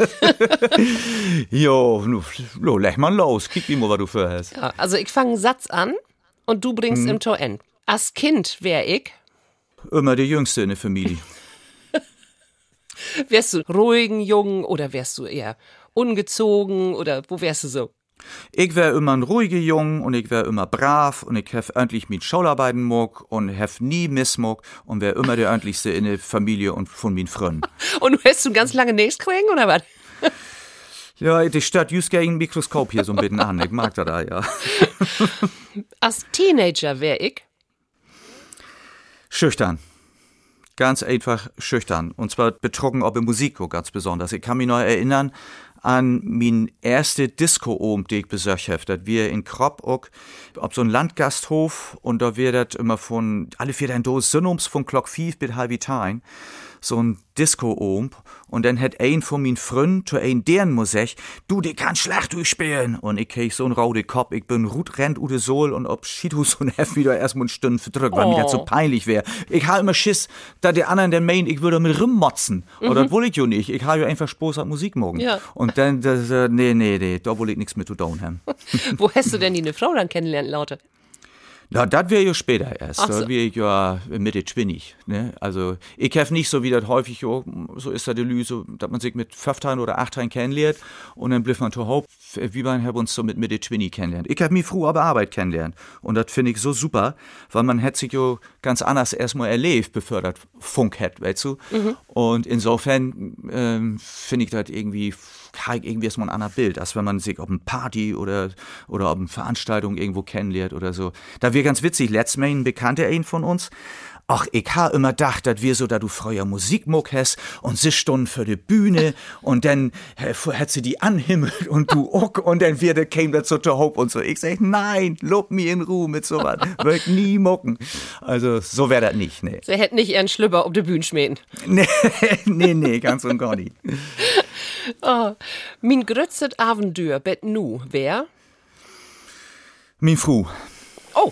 Jo, nu, leg mal los. Kick mal, was du für hast. Ja, also ich fange einen Satz an und du bringst hm. im Tor end. Als Kind wär ich immer der Jüngste in der Familie. Wärst du ruhigen Jungen oder wärst du eher ungezogen oder wo wärst du so? Ich wär immer ein ruhiger Jung und ich wär immer brav und ich hef endlich mit Schaularbeiten mag und hef nie Missmog und wär immer der endlichste in der Familie und von min Freunden. Und du hast du ganz lange nichts kriegen oder was? Ja, die stört just gegen ein Mikroskop hier so ein bisschen an. Ich mag das da, ja. Als Teenager wär ich schüchtern. Ganz einfach schüchtern. Und zwar betrogen ob in Musik ganz besonders. Ich kann mich noch erinnern an mein erste Disco-Abend, den ich besucht habe. Das wir in Kropp auch, ob so ein Landgasthof und da wird das immer von, alle vier ein Dos Synoms von Glock fünf bis halb Tein. So ein Disco-Abend. Und dann hat ein von meinen Freunden zu ein deren Musik, du, die kann schlecht durchspielen. Und ich krieg so einen rauden Kopf, ich bin rut rennt ude Sohl und ob Schiedhus und Hef wieder erstmal eine Stunde verdrückt, weil oh. mir das so peinlich wäre. Ich habe immer Schiss, da der anderen der meint, ich würde mit rummotzen. Mhm. Oder das will ich ja nicht. Ich habe ja einfach Spaß an Musik morgen. Ja. Und dann, das, äh, nee, nee, nee, da will ich nichts mit zu tun haben. Wo hast du denn die eine Frau dann kennenlernen, Laute? Na, das wäre ja später erst. Ach so. Da wäre ich ja Mitte zwanzig. Ne? Also, ich habe nicht so wie das häufig, jo, so ist das die Lü, so, dass man sich mit fünfzehn oder achtzehn kennenlernt und dann bleibt man zu Haupt, wie man haben uns so mit Mitte zwanzig kennenlernt. Ich habe mich früher aber Arbeit kennenlernt und das finde ich so super, weil man hat sich jo ganz anders erstmal erlebt, bevor das Funk hat, weißt du? Mhm. Und insofern ähm, finde ich das irgendwie, habe ich irgendwie erstmal ein anderes Bild, als wenn man sich auf eine Party oder, oder auf eine Veranstaltung irgendwo kennenlernt oder so. Da wir ganz witzig, letztes Mal ein Bekannter ein von uns, ach, ich ha immer gedacht, dass wir so, da du früher Musikmuck hast und sie Stunden für die Bühne und dann äh, hat sie die anhimmelt und du auch und dann wieder käme das so zur Hope und so. Ich sag, nein, lob mir in Ruhe mit sowas, wird nie mucken. Also, so wär das nicht, nee. Sie hätten nicht ihren Schlüpper auf die Bühne schmähen. Nee, nee, nee, ganz und gar nicht. Oh, min grötzet Aventür bet nu, wer? Min Fru. Oh.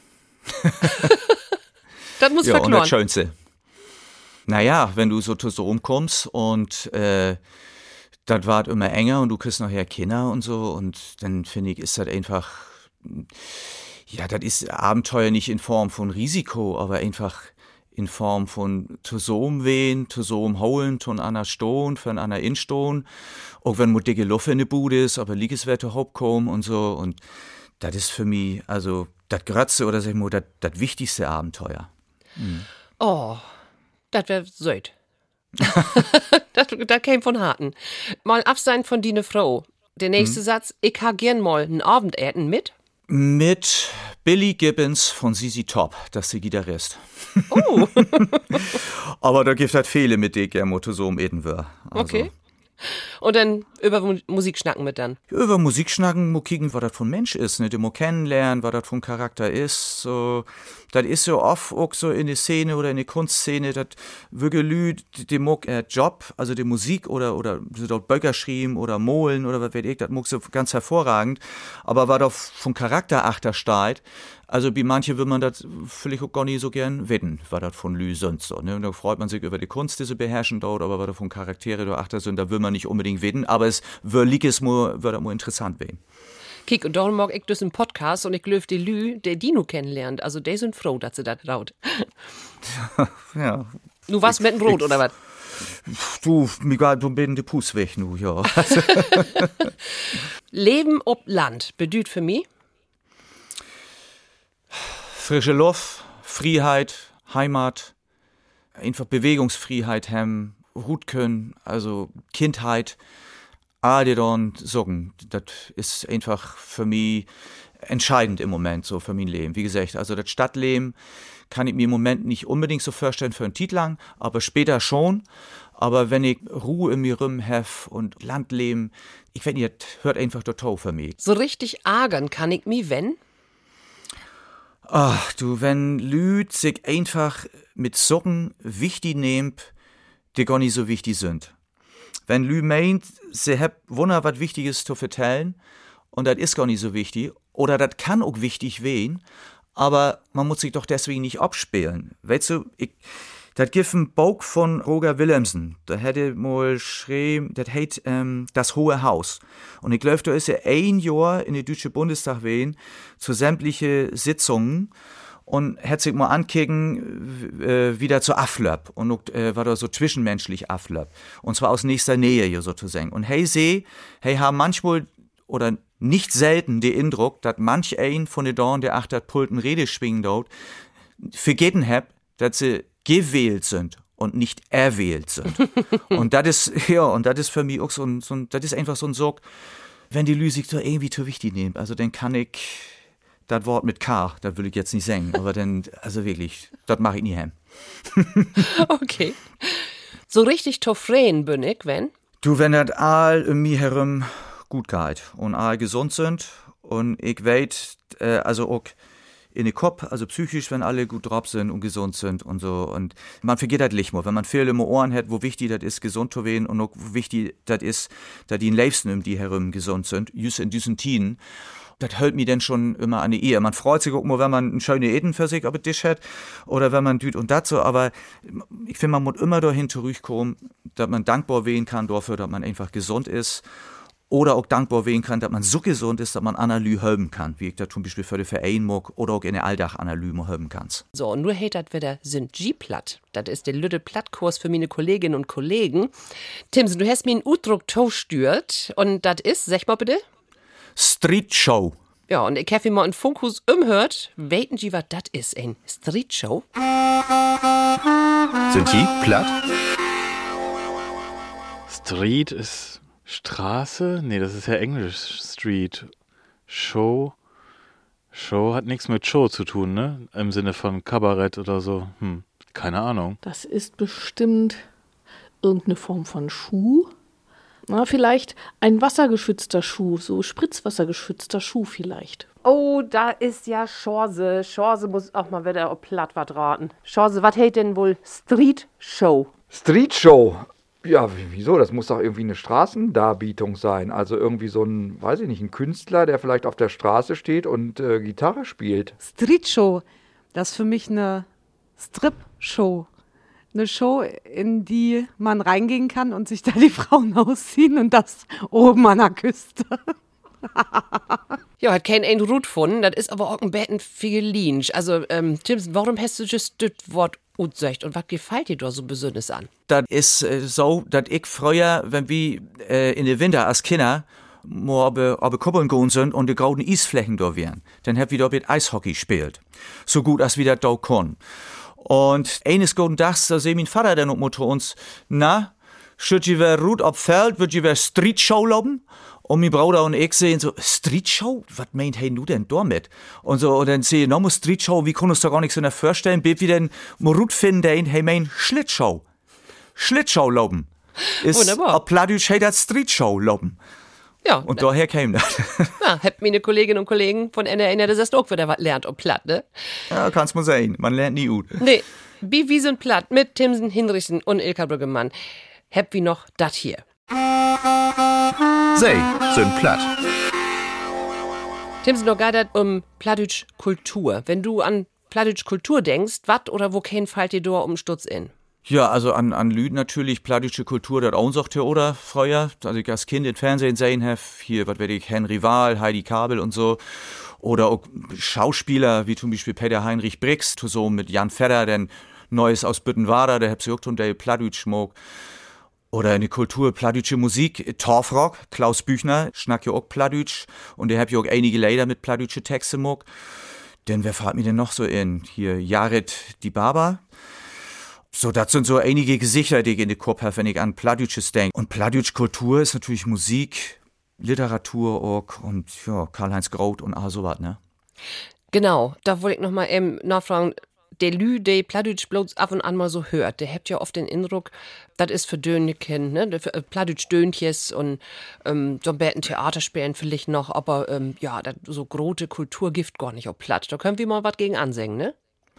Das muss ja, verkloren. Und das Schönste. Naja, wenn du so so rumkommst und äh, das wird immer enger und du kriegst nachher Kinder und so und dann finde ich, ist das einfach, ja, das ist Abenteuer nicht in Form von Risiko, aber einfach in Form von zusammen wehen, zusammen holen, von einer Stunde, von einer Instunde, auch wenn man dicke Luft in der Bude ist, aber Liegeswerte hochkommen und so und das ist für mich, also das Grötzte oder sag ich mal, das, das wichtigste Abenteuer. Mhm. Oh, das wär söd. das, das käme von Harten. Mal absein von die ne Frau. Der nächste mhm. Satz, ich ha gern mal ein Abendessen mit. Mit Billy Gibbons von Z Z Top, das ist der Gitarrist. Oh. Aber da gibt halt viele, mit denen ich gerne mal so umeden würde. Also. Okay. Und dann über Musik schnacken mit dann? Über Musik schnacken, mal kicken, was das von Mensch ist, ne? Den mal kennenlernen, was das von Charakter ist. So, das ist so oft auch so in der Szene oder in der Kunstszene, das wirklich Lü, die mag äh, Job, also die Musik oder, oder so dort Böcker schreiben oder Molen oder was weiß ich, das mag so ganz hervorragend. Aber was da von Charakter achter steht, also wie manche will man das vielleicht auch gar nicht so gern wissen, was das von Lü sonst so. Ne? Und da freut man sich über die Kunst, die sie beherrschen dort, aber was da von Charaktere da achter sind, da will man nicht unbedingt wissen, aber es wird es mal, wird mal interessant werden. Kick, und darum mag ich das im Podcast und ich löf die Lü, der Dino kennenlernt. Also die sind froh, dass sie das raut. Ja. Du warst mit dem Brot, ich, oder was? Du, mir geht so ein bisschen die Puss weg, nu, ja. Leben ob Land bedeutet für mich? Frische Luft, Freiheit, Heimat, einfach Bewegungsfreiheit haben, Hut können, also Kindheit, alle dann sagen, das ist einfach für mich entscheidend im Moment so für mein Leben. Wie gesagt, also das Stadtleben kann ich mir im Moment nicht unbedingt so vorstellen für einen Titel lang, aber später schon. Aber wenn ich Ruhe in mir rum habe und Landleben, ich weiß nicht, das hört einfach total für mich. So richtig ärgern kann ich mich, wenn? Ach du, wenn Lüd sich einfach mit Socken wichtig nehmt, die gar nicht so wichtig sind. Wenn Lü meint, sie hat wunder was Wichtiges zu vertellen und das ist gar nicht so wichtig oder das kann auch wichtig wehen, aber man muss sich doch deswegen nicht abspielen. Weißt du, ich, das gibt ein Buch von Roger Willemsen, da hätte mal geschrieben, das heißt ähm, Das Hohe Haus. Und ich glaube, da ist er ein Jahr in den Deutschen Bundestag wehen zu sämtliche Sitzungen und hat sich mal ankicken, äh, wieder zu Aflöp und auch, äh, war da so zwischenmenschlich Aflöp. Und zwar aus nächster Nähe hier sozusagen. Und hey seh, hey haben manchmal oder nicht selten den Eindruck, dass manch ein von den Dorn, der achter Pulten Rede schwingen dort, vergeten hab, dass sie gewählt sind und nicht erwählt sind. Und das ist, ja, und das ist für mich auch so ein, so ein das ist einfach so ein Sorg, wenn die Lüsig so irgendwie zu wichtig nehmen. Also dann kann ich das Wort mit K, das will ich jetzt nicht sagen, aber dann, also wirklich, das mache ich nie heim. Okay. So richtig toffreen bin ich, wenn? Du, wenn das all um mich herum gut geht und all gesund sind und ich weiß, äh, also auch in den Kopf, also psychisch, wenn alle gut drauf sind und gesund sind und so. Und man vergeht das nicht mehr, wenn man viel im Ohren hat, wo wichtig das ist, gesund zu werden und auch wo wichtig das ist, dass die Liebsten um die herum gesund sind, just in diesen Tiden. Das hält mich dann schon immer an die Ehe. Man freut sich auch mal, wenn man einen schönen Eden für sich auf den Tisch hat oder wenn man düt und das so, aber ich finde, man muss immer dahin zurückkommen, dass man dankbar werden kann dafür, dass man einfach gesund ist. Oder auch dankbar werden kann, dass man so gesund ist, dass man Analyse helfen kann, wie ich das zum Beispiel für den Verein mag oder auch in der Alldach-Analyse helfen kann. So, und nur hat das wieder sind G-Platt. Das ist der lütte Plattkurs für meine Kolleginnen und Kollegen. Timsen, du hast mir einen Udruck stürt und das ist, sag mal bitte? Street Show. Ja, und ich habe mal einen Funkus umhört. Weiten Sie, was das ist, ein Street Show? Sind die platt? Street ist Straße? Nee, das ist ja Englisch. Street. Show. Show hat nichts mit Show zu tun, ne? Im Sinne von Kabarett oder so. Hm, keine Ahnung. Das ist bestimmt irgendeine Form von Schuh. Na, vielleicht ein wassergeschützter Schuh, so spritzwassergeschützter Schuh vielleicht. Oh, da ist ja Chance. Chance muss auch mal wieder auf platt was raten. Chance, was hält denn wohl Street Show? Street Show? Ja, wieso? Das muss doch irgendwie eine Straßendarbietung sein. Also irgendwie so ein, weiß ich nicht, ein Künstler, der vielleicht auf der Straße steht und äh, Gitarre spielt. Street Show, das ist für mich eine Strip-Show. Eine Show, in die man reingehen kann und sich da die Frauen ausziehen und das oben an der Küste. Ja, hat kein ein Rut gefunden, das ist aber auch ein bisschen viel. Also, ähm, Timsen, warum hast du just das Wort gesagt und was gefällt dir da so besonders an? Das ist äh, so, dass ich früher, wenn wir äh, in den Winter als Kinder mal auf Kuppeln gehen sind und die grauen Eisflächen da wären, dann hab wir da mit Eishockey gespielt. So gut, als wir das da können. Und eines guten Tages, da seh mein Vater dann auch zu uns, na, schütt je wer Rut auf Feld, wird je wer Street Show loben? Und mein Bruder und ich sehen so, Street Show? Was meint hey du denn damit? Und so, und dann sehen nochmal Street Show, wie können uns da gar nichts so vorstellen, bis wir denn mal Rut finden, den, hey mein Schlittshow. Schlittshow loben. Ist wunderbar. Auf Plattdeutsch hey das Street Show loben. Ja. Und daher käme das. Ja, habt meine Kolleginnen und Kollegen von N D R N, das ist auch wieder was lernt ob platt, ne? Ja, kann's mal sein. Man lernt nie gut. Nee, wie wir sind platt mit Timsen Hinrichsen und Ilka Brüggemann. Habt wie noch das hier. Sei sind platt. Timsen, noch geidert um Plattdeutsch Kultur. Wenn du an Plattdeutsch Kultur denkst, wat oder wo kein fällt dir da um Stutz in? Ja, also an, an Lüd natürlich, plattdeutsche Kultur, das auch sagt hier, oder, früher, als ich als Kind im Fernsehen sehen habe, hier, was weiß ich, Henry Wahl, Heidi Kabel und so, oder auch Schauspieler, wie zum Beispiel Peter Heinrich Brix, so mit Jan Fedder, der Neues aus Büttenwader, der hat sich auch tun, der Plattdeutsch mag. Oder in der Kultur, plattdeutsche Musik, Torfrock, Klaus Büchner, schnack ja auch Plattdeutsch, und der hat ja auch einige Lieder mit plattdeutsche Texte mag. Denn wer fällt mir denn noch so in? Hier, Jared die Barber. So, das sind so einige Gesichter, die ich in den Kopf habe, wenn ich an Plattdütsches denke. Und Plattdütsch Kultur ist natürlich Musik, Literatur auch und ja, Karl-Heinz Groth und all sowas, ne? Genau, da wollte ich noch mal eben nachfragen. Der Lü, der Plattdütsch bloß ab und an mal so hört, der habt ja oft den Eindruck, das ist für Dönchen, ne? Für Plattdütsch Döntjes und ähm, so ein bisschen Theater spielen vielleicht noch, aber ähm, ja, das so große Kultur gibt gar nicht auf Platt. Da können wir mal was gegen ansingen, ne?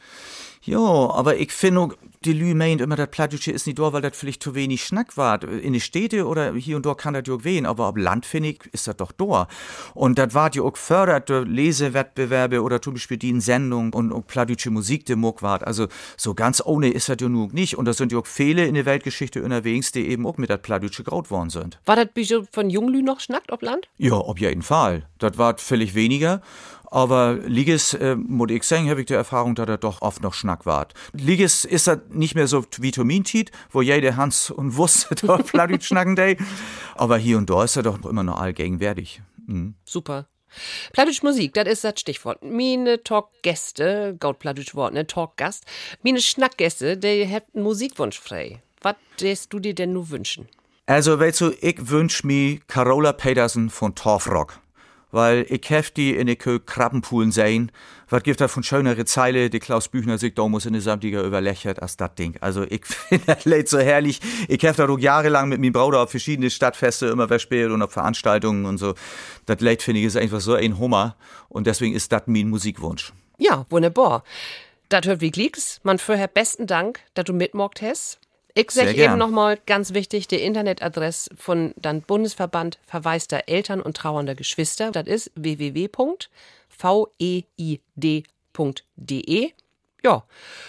Ja, aber ich finde, die Lü meint immer, das Plattdütsche ist nicht da, weil das vielleicht zu wenig Schnack war. In den Städten oder hier und da kann das ja auch wehen, aber auf Land, finde ich, ist das doch da. Und das war ja auch gefördert durch Lesewettbewerbe oder zum Beispiel die Sendung und auch Plattdütsche Musik, die muck war. Also so ganz ohne ist das ja nur nicht. Und da sind ja auch viele in der Weltgeschichte unterwegs, die eben auch mit das Plattdütsche graut worden sind. War das Bijou von Junglü noch schnackt auf Land? Ja, auf jeden Fall. Das war völlig weniger. Aber Liges, äh, muss ich sagen, habe ich die Erfahrung, dass er doch oft noch Schnack war. Liges ist das nicht mehr so wie Vitamintit, wo jeder Hans und wusste, da Plattdütsch schnacken day. Aber hier und da ist er doch immer noch allgegenwärtig. Mhm. Super. Plattdütsch Musik, das ist das Stichwort. Meine Talkgäste, Gaut Plattdütsch Wort, ne, Talkgast, meine Schnackgäste, die haben einen Musikwunsch frei. Was lässt du dir denn nur wünschen? Also, weißt du, ich wünsch mir Carola Petersen von Torfrock. Weil ich hef die in der Köln Krabbenpoolen sehen. Was gibt da von schönere Zeile, die Klaus Büchner sich da muss in der Samtiger überlächert als das Ding. Also ich finde das Lied so herrlich. Ich hef da doch jahrelang mit meinem Bruder auf verschiedene Stadtfeste immer gespielt und auf Veranstaltungen und so. Das Lied finde ich ist einfach so ein Hummer und deswegen ist das mein Musikwunsch. Ja, wunderbar. Das hört wie Glicks. Man vorher besten Dank, dass du mitmockt hast. Ich sag eben nochmal ganz wichtig, die Internetadresse von dann Bundesverband verwaister Eltern und trauernder Geschwister. Das ist w w w punkt v e i d punkt d e. Ja,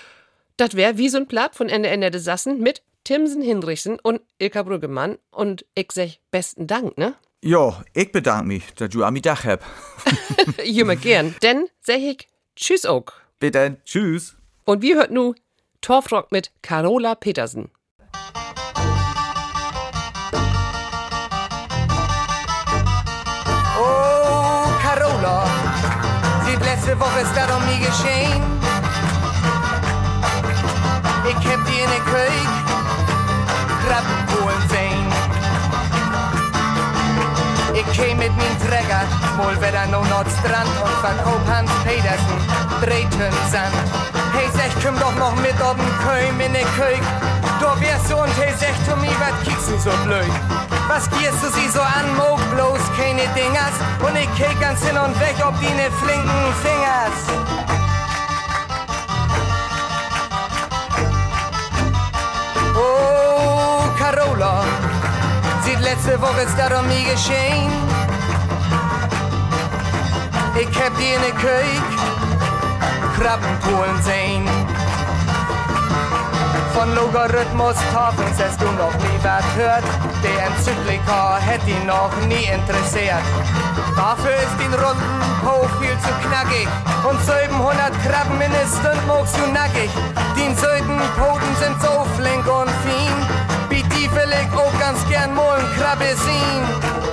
das wäre wie so ein Platt von Ende Ende des Sassen mit Timsen Hinrichsen und Ilka Brüggemann. Und ich sag besten Dank, ne? Ja, ich bedanke mich, dass du an mich Dach hab. Jümmer gern. Denn sag ich Tschüss auch. Bitte, tschüss. Und wir hört nu Torfrock mit Carola Petersen. Oh, Carola, seit letzte Woche ist das um mich geschehen. Ich hab die in der Küche Krabben holen sehen. Ich käm mit min Träger, wohl wieder no Nordstrand und verkauf Hans Petersen, Drehten Sand. Hey, sech, komm doch noch mit ob'n Köm in der Küche. Du wärst so und hey, sech, tu mi, wat kiekst du so blöd? Was gierst du sie so an, mog bloß keine Dingers? Und ich kick ganz hin und weg, ob die ne flinken Fingers. Oh, Carola, seit letzte Woche ist das um mich geschehen. Ich hab die in der Küche Krabbenpoolen sehen. Von Logarithmus Tafeln hast du noch nie was hört. Der Enzyklika hätte ihn noch nie interessiert. Dafür ist den runden Po viel zu knackig. Und siebenhundert Krabben in der Stunde magst du nackig. Die Südenpoten sind so flink und fein. Wie die will ich auch ganz gern mal ein Krabbe sehen.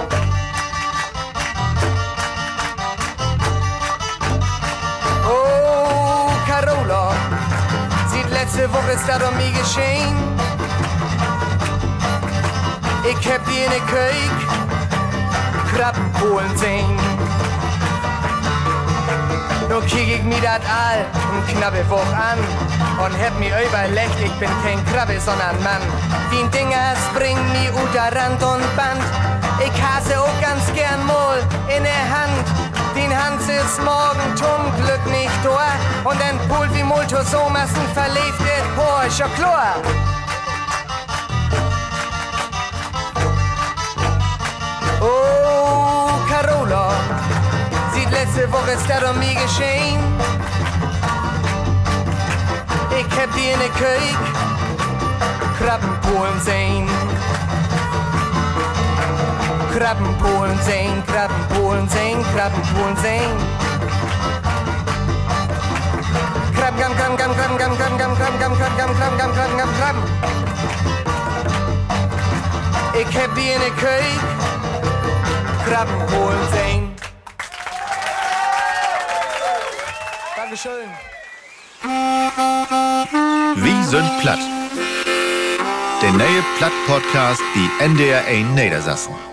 Oh, Carola, seit letzte Woche ist das um mich geschehen. Ich hab die in der Küche Krabbenpoolen sehen. Nur kiek ich mir dat all und knappe Woch an und hab mir überlegt, ich bin kein Krabbe, sondern Mann. Die Dinger springen mir unter Rand und Band. Ich hasse auch ganz gern mal in der Hand. Den Hans ist morgen zum Glück nicht da und ein Pool wie Multo so massen verlebt it, boah, ist ja klar. Oh, Carola, seit letzte Woche ist das um mich geschehen. Ich hab die in der Küche Krabbenpoolen sehen. Krabbenpoolen sehen, Krabbenpoolen sehen, Krabbenpoolen sehen. Krabben, Krabben, Krabben, Krabben, Krabben, Krabben, Krabben, Krabben, Krabben, Krabben, Krabben, Krabben, Krabben, Krabben, Krabben. Ich hab die in der Küche Krabbenpoolen sehen. Dankeschön. Wie sind platt? Der neue Platt-Podcast, die N D R eins Niedersachsen.